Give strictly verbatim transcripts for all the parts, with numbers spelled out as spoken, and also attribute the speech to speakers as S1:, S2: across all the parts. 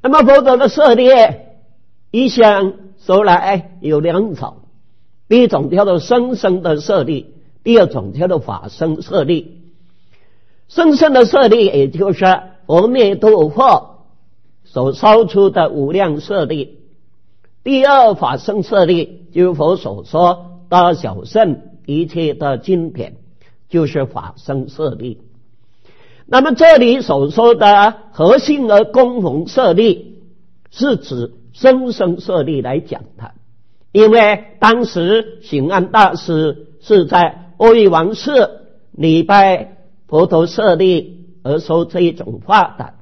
S1: 那么佛陀的舍利一向说来有两种，第一种叫做生生的舍利，第二种叫做法身舍利。生生的舍利也就是阿弥陀佛所烧出的无量舍利，第二法身舍利就是佛所说大小圣一切的经典，就是法身舍利。那么这里所说的核心而供奉舍利是指生生舍利来讲的，因为当时行安大师是在阿育王寺礼拜佛陀舍利而说这一种话的。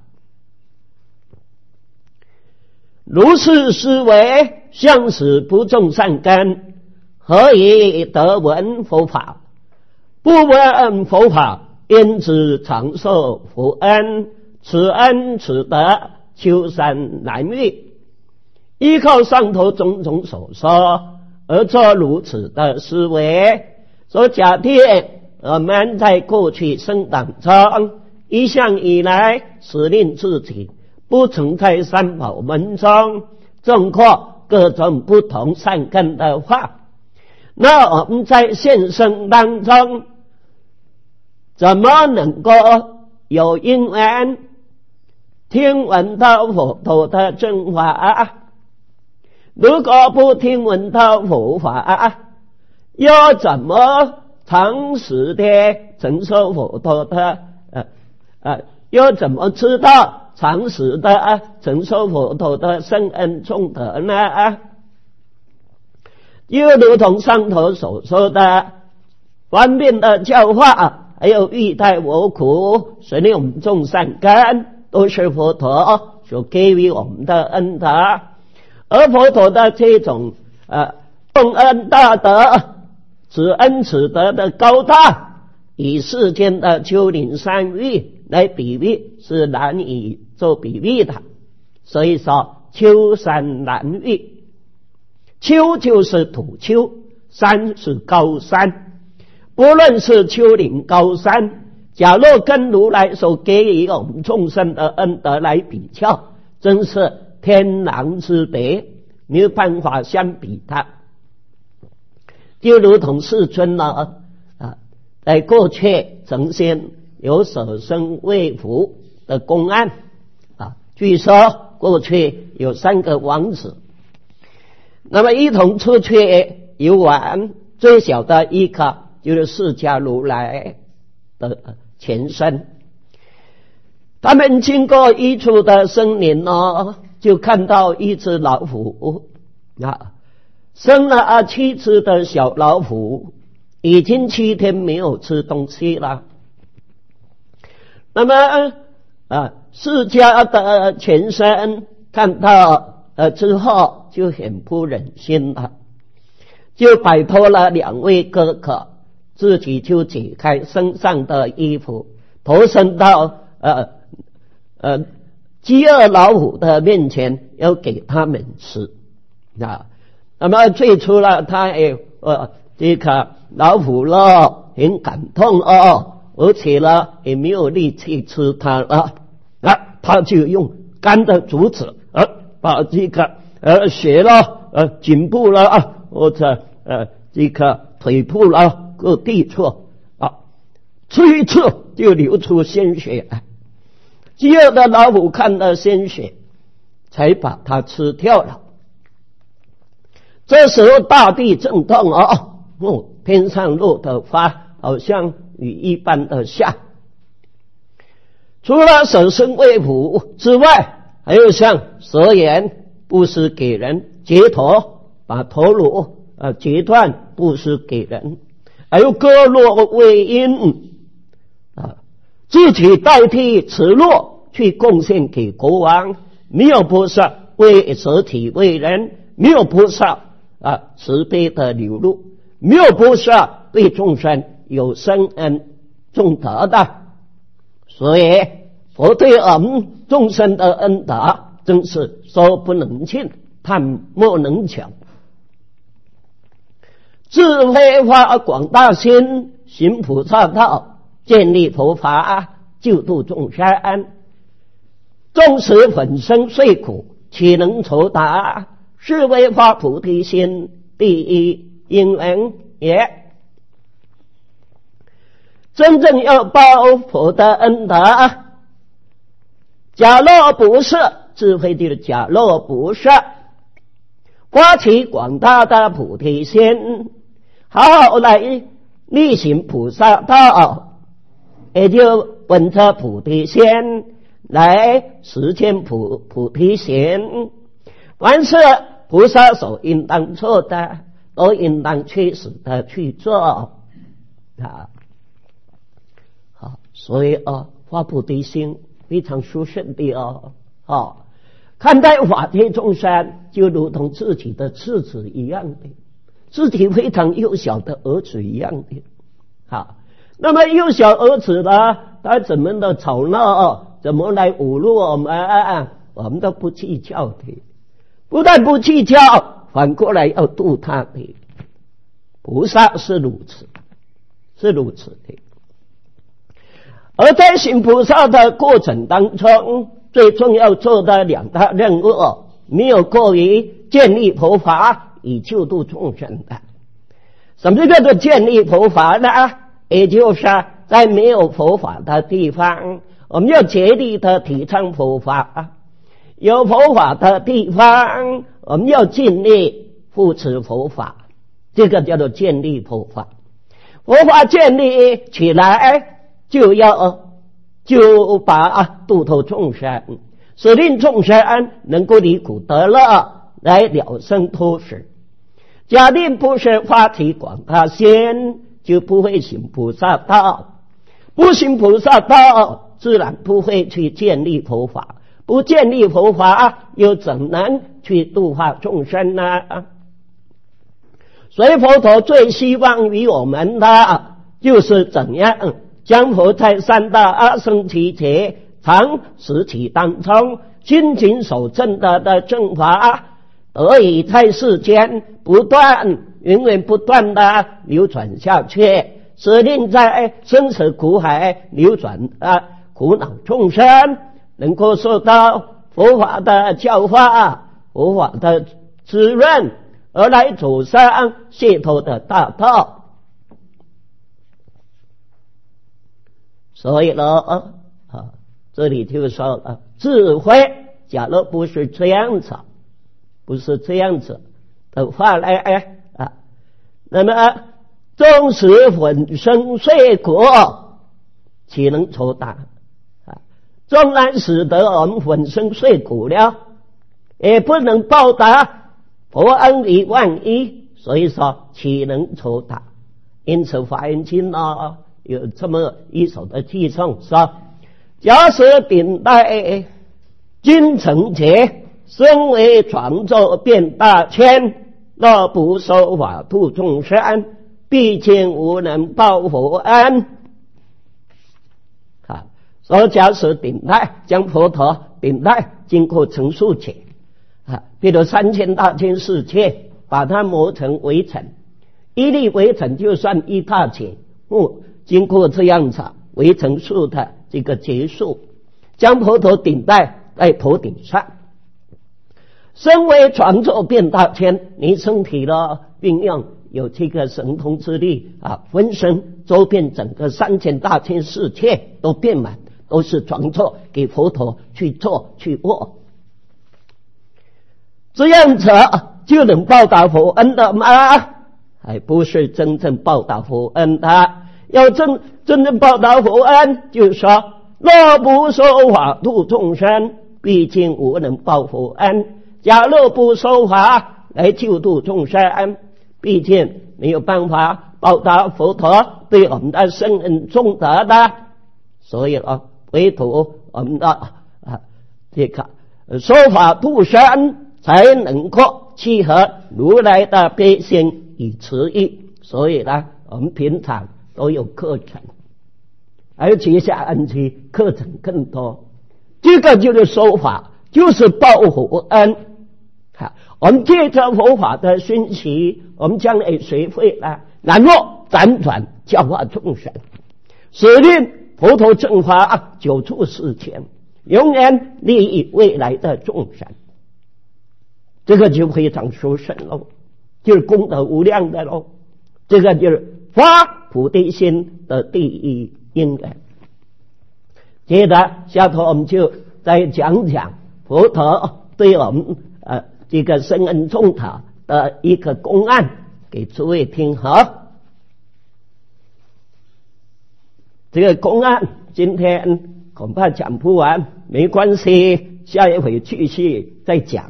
S1: 如是思维，向使不种善根，何以得闻佛法？不闻佛法，焉知长寿福恩？此恩此德，秋山难遇。依靠上头种种所说而做如此的思维，所假定我们在过去生当中一向以来使令自己不曾在三宝门中种过各种不同善根的话，那我们在现生当中怎么能够有因缘听闻到佛陀的正法？如果不听闻到佛法，又怎么常识的承受佛陀的呃呃，又怎么知道常识的承受佛陀的圣恩重德呢？又如同上头所说的方便的教化，还有欲待我苦，使令我们种善根，都是佛陀所给予我们的恩德。而佛陀的这种呃奉恩大德，此恩此德的高大，以世间的丘陵山域来比喻是难以做比喻的。所以说丘山难遇，丘就是土丘，山是高山。不论是丘陵高山，假若跟如来所给予我们众生的恩德来比较，真是天壤之别，没有办法相比的。就如同世尊呢啊，在过去曾经有舍身喂福的公案啊，据说过去有三个王子，那么一同出去游玩，最小的一个就是释迦如来的前身。他们经过一处的森林呢，就看到一只老虎啊，生了啊七只的小老虎，已经七天没有吃东西了。那么啊，释迦的前身看到呃之后就很不忍心了，就摆脱了两位哥哥，自己就解开身上的衣服，投身到呃呃饥饿老虎的面前，要给他们吃啊。那么最初呢，他也呃这个老虎呢很感痛哦，而且呢也没有力气吃它了啊，他就用干的竹子呃把这个呃血了呃颈部了啊，或者呃这个腿部了各地处啊，吃一次就流出鲜血来。饥饿的老虎看到鲜血，才把它吃掉了。这时候大地震动哦，哦，天上落的花好像雨一般的下。除了舍身喂虎之外，还有像蛇言布施给人，截头把头颅呃截断布施给人，还有割落喂鹰啊，自己代替此落去贡献给国王。没有菩萨为舍体为人，没有菩萨啊慈悲的流露，没有菩萨对众生有深恩重德的。所以佛对我们众生的恩德真是说不能尽，叹莫能讲。智慧发广大心，行菩萨道，建立佛法，救度众生。 纵使粉身碎骨，岂能酬答？是为发菩提心，第一因缘也。真正要报佛的恩德，假若不是智慧的假若不是发起广大的菩提心，好好来力行菩萨道，也就本着菩提心来实践菩菩提心。凡是菩萨所应当做的，都应当确实的去做啊。好，所以啊，发菩提心非常殊胜的哦。哦，看待法界众生，就如同自己的次子一样的，自己非常幼小的儿子一样的。好，那么幼小儿子呢，他怎么的吵闹，怎么来侮辱我们，我们都不计较的。不但不计较，反过来要度他的。菩萨是如此，是如此的。而在行菩萨的过程当中，最重要做的两大任务，没有过于建立佛法以救度众生的。什么叫做建立佛法呢？也就是在没有佛法的地方，我们要竭力的提倡佛法；有佛法的地方，我们要尽力扶持佛法。这个叫做建立佛法。佛法建立起来，就要就把度脱众生，使令众生能够离苦得乐，来了生脱死。假定不是发起广大心，就不会行菩萨道，不行菩萨道，自然不会去建立佛法，不建立佛法，又怎能去度化众生呢？所以佛陀最希望于我们的，就是怎样将佛在三大阿僧祇劫常时期当中精勤守正的的正法，得以在世间不断源源不断的流转下去，使令在生死苦海流转啊苦恼众生能够受到佛法的教化，佛法的滋润，而来走上解脱的大道。所以呢，啊，这里就说了，智慧假如不是这样子，不是这样子的话来啊，那么纵使粉身碎骨，岂能酬答？啊，纵然使得我们粉身碎骨了，也不能报答佛恩于万一，所以说岂能酬答？因此华严经呢有这么一首的偈颂说：假使顶戴金城劫，身为传咒变大千，若不受法度众生，毕竟无能报佛恩。啊，所以假使顶戴将佛陀顶戴经过成数劫啊，比如三千大千世界，把它磨成微尘，一粒微尘就算一大劫。哦，经过这样子微尘数的这个结束，将佛陀顶戴在头顶上，身为传咒变大千，你身体的运用有这个神通之力啊，浑身周遍整个三千大千世界都遍满，都是传咒给佛陀去做去握，这样子就能报答佛恩的吗？还不是真正报答佛恩的。要真真正报答佛恩，就是说若不受法度众生，毕竟无能报佛恩。假若不受法来救度众生，毕竟没有办法报答佛陀对我们的深恩重德的。所以啊，唯独我们的啊这个说法度生，才能够契合如来的悲心与慈意。所以呢，我们平常都有课程，而且下恩期课程更多。这个就是说法，就是报佛恩。好，我们借着佛法的讯息，我们将来学会了，然后辗转教化众生，使令佛陀正法久住世间， 永远利益未来的众生，这个就非常殊胜喽，就是功德无量的喽。这个就是发菩提心的第一因缘。接着下头我们就再讲讲佛陀对我们呃这个深恩重塔的一个公案给诸位听哈。这个公案今天恐怕讲不完，没关系，下一回继续再讲。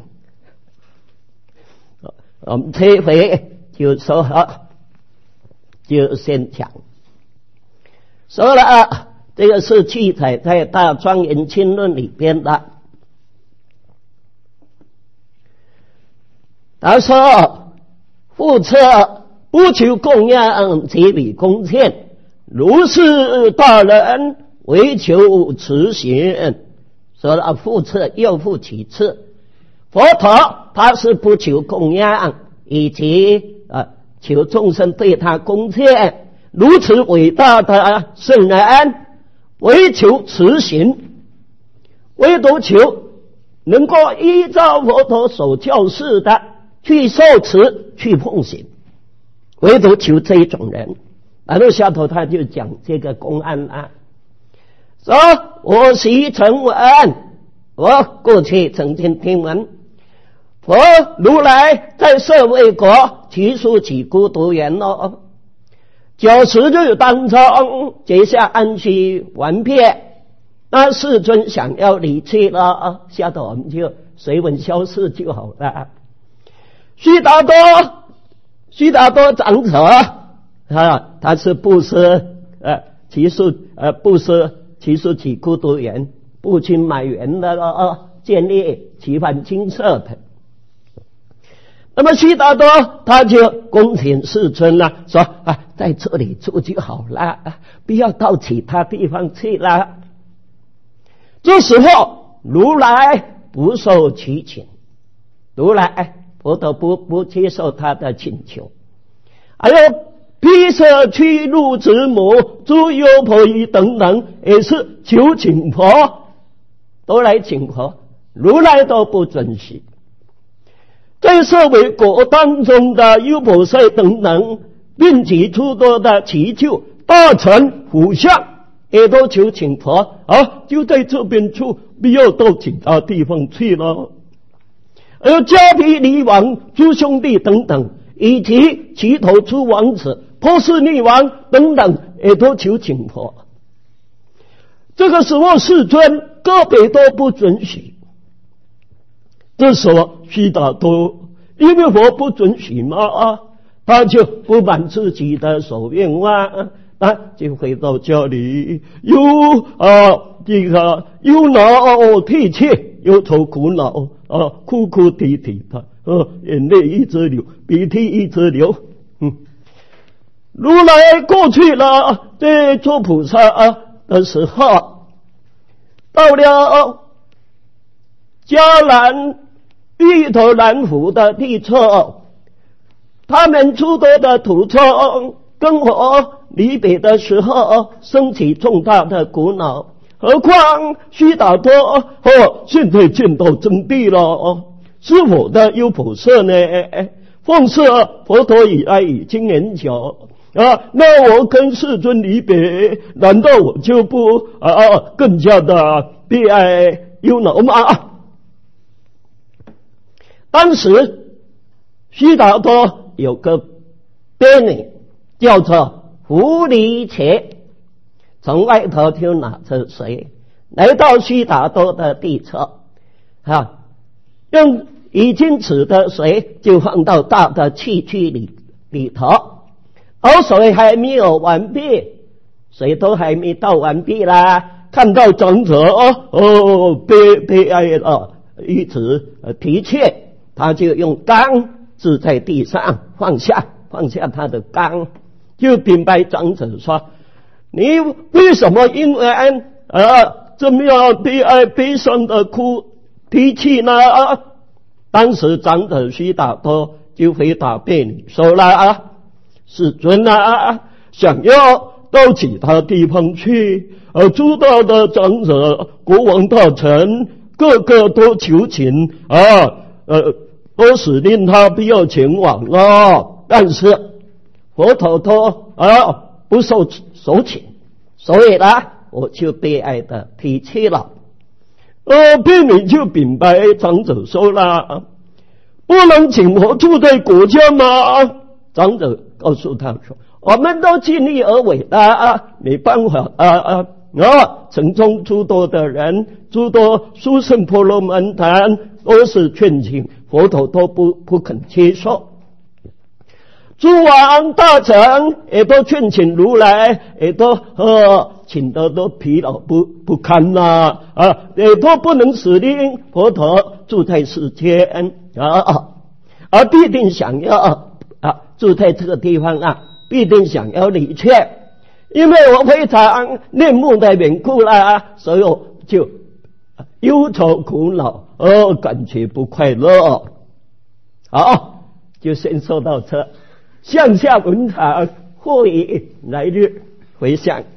S1: 我们这回就说好，就先讲。说了这个是记载在《大庄严经论》里边的。他说：“复测不求供养，即彼恭献。如是大人，唯求慈行。”说了复测又复其次，佛陀他是不求供养，以及呃求众生对他恭献。如此伟大的圣人，唯求慈行，唯独求能够依照佛陀所教示的去受持去奉行，唯独求这一种人。然后下头他就讲这个公案啊，说我习曾闻，我过去曾经听闻佛如来在舍卫国祇树起孤独园哦，九十日当中结下安息完遍，那世尊想要离去了，下头我们就随文消逝就好了。须达多，须达多长者啊，他是布施呃祇树呃布施祇树起孤独园，布清买园的了，建立齐梵精舍的。那么须达多他就恭请世尊了，说啊，在这里住就好了，不要到其他地方去了。这时候如来不受其请，如来佛陀不不接受他的请求。还有毗舍屈鹿子母诸优婆夷等等也是求请佛，都来请佛，如来都不准许。在舍卫国当中的优婆塞等等，并且诸多的祈求大臣虎相也都求请佛啊，就在这边住，不要到其他地方去了。而迦毗尼王诸兄弟等等，以及齐头出王子波斯匿王等等，也都求请佛。这个时候世尊个别都不准许。这时候须达多因为佛不准许嘛，啊，他就不满自己的所愿望，啊，就回到家里，又啊这个忧恼涕泣，忧愁苦恼啊，哭哭啼啼的，啊，眼泪一直流，鼻涕一直流。嗯，如来过去了，在做菩萨啊的时候，到了迦南芋头南湖的地处，他们诸多的土众跟我离别的时候，升起重大的苦恼。何况须达多哦，现在见到真谛了，是否的优婆塞呢？奉侍佛陀以来已经很久啊，那我跟世尊离别，难道我就不啊更加的悲哀忧恼吗？当时须达多有个婢女叫做狐狸伽，从外头就拿着水来到须达多的地侧，啊，用已经取的水就放到大的器具里里头，而水还没有完毕，水都还没倒完毕啦，看到长者哦哦悲悲哀了，一直提切。他就用缸置在地上，放下放下他的缸，就禀白长者说：“你为什么因为啊这么样悲哀悲伤的哭提气呢？”当时长者须达多就回答婢女说了：“世尊啊，想要
S2: 到其他地方去。而诸道的长者、国王大臣，个个都求情啊，呃，都使令他不要前往啊。但是佛陀陀啊不受手请，所以呢，我就悲哀的提起了。呃，婢女就禀白长者说了，不能请佛住在国家吗？长者告诉他说，我们都尽力而为的啊，没办法啊啊啊！城中诸多的人，诸多殊胜婆罗门坛都是劝请，佛陀都不不肯接受。诸王大臣也都劝请如来，也都呃请得都疲劳不不堪呐 啊, 啊，也都不能使令佛陀住在世间啊，而必定想要啊住在这个地方啊，必定想要离却，因为我非常恋慕的缘故啦，所以我就忧愁苦恼，哦，感觉不快乐。好，就先说到这。向下文长，或以来日回向。